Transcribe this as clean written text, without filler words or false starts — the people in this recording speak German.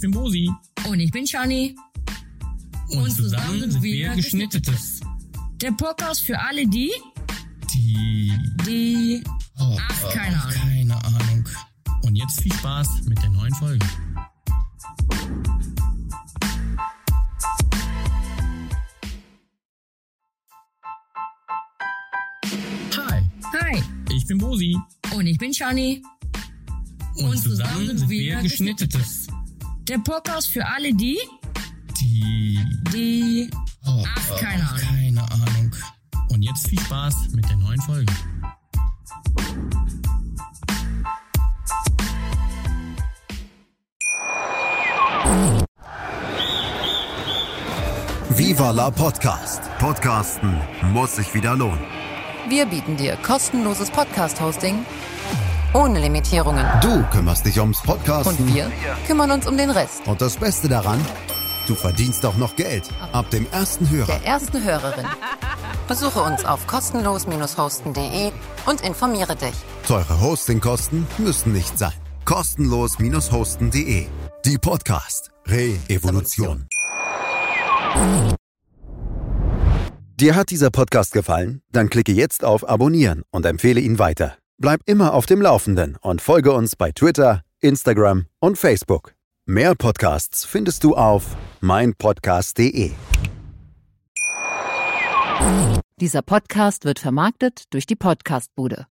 bin Bosi. Und ich bin Shani. Und zusammen sind wir Geschnittetes. Der Podcast für alle, die... keine Ahnung. Keine Ahnung. Und jetzt viel Spaß mit der neuen Folge. Hi. Ich bin Bosi. Und ich bin Shani. Und zusammen sind wir Geschnittetes. Der Podcast für alle, die... keine Ahnung. Keine Ahnung. Und jetzt viel Spaß mit der neuen Folge. Viva la Podcast. Podcasten muss sich wieder lohnen. Wir bieten dir kostenloses Podcast-Hosting ohne Limitierungen. Du kümmerst dich ums Podcasten. Und wir kümmern uns um den Rest. Und das Beste daran, du verdienst auch noch Geld. Ab dem ersten Hörer. Der ersten Hörerin. Besuche uns auf kostenlos-hosten.de und informiere dich. Teure Hostingkosten müssen nicht sein. Kostenlos-hosten.de. Die Podcast Re-Evolution. Dir hat dieser Podcast gefallen? Dann klicke jetzt auf Abonnieren und empfehle ihn weiter. Bleib immer auf dem Laufenden und folge uns bei Twitter, Instagram und Facebook. Mehr Podcasts findest du auf meinpodcast.de. Dieser Podcast wird vermarktet durch die Podcastbude.